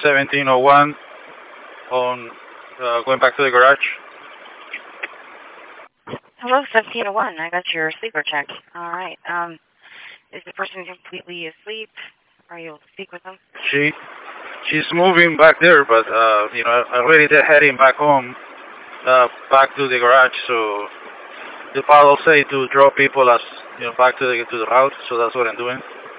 1701 on going back to the garage. Hello, 1701. I got your sleeper check. All right. Is the person completely asleep? Are you able to speak with them? She's moving back there, but I already heading back home, back to the garage. So the paddle say to draw people as back to the house. So that's what I'm doing.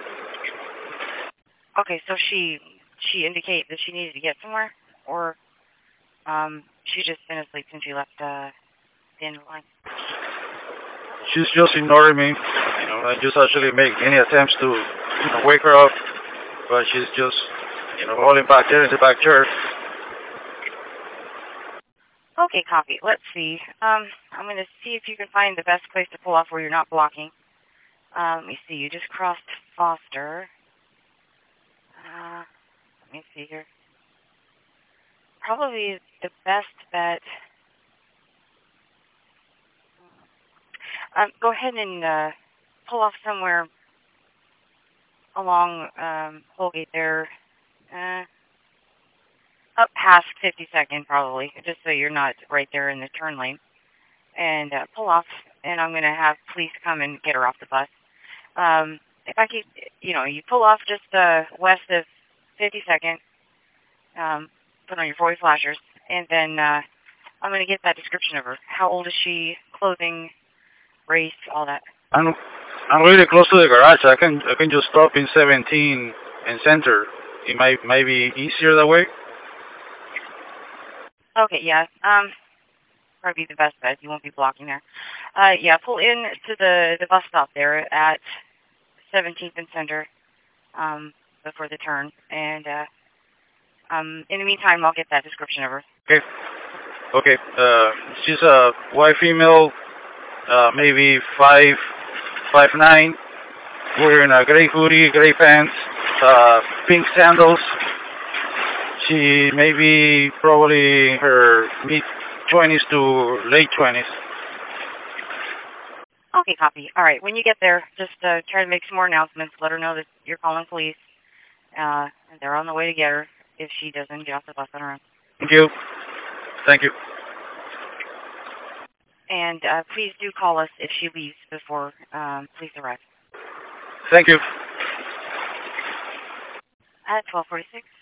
Okay, so she indicated that she needed to get somewhere, or she's just been asleep since you left the end of the line. She's just ignoring me. I just actually make any attempts to wake her up, but she's just rolling back there in the back chair. Okay, copy. Let's see. I'm going to see if you can find the best place to pull off where you're not blocking. Let me see. You just crossed Foster. Let me see here. Probably the best bet. Go ahead and pull off somewhere along Holgate there. Up past 52nd, probably, just so you're not right there in the turn lane. And pull off, and I'm going to have police come and get her off the bus. If I could, you pull off just west of 52nd, put on your 4-way flashers, and then I'm going to get that description of her. How old is she? Clothing, race, all that. I'm really close to the garage. I can just stop in 17 and center. It might be easier that way. Okay, yeah. Probably the best bet. You won't be blocking there. Yeah, pull in to the bus stop there at 17th and Center before the turn. And in the meantime, I'll get that description of her. Okay. She's a white female, maybe 5'9", wearing a gray hoodie, gray pants, pink sandals. She may be probably her mid-20s to late 20s. Okay, copy. All right, when you get there, just try to make some more announcements. Let her know that you're calling police. And they're on the way to get her if she doesn't get off the bus on her own. Thank you. And please do call us if she leaves before police arrive. Thank you. At 12:46.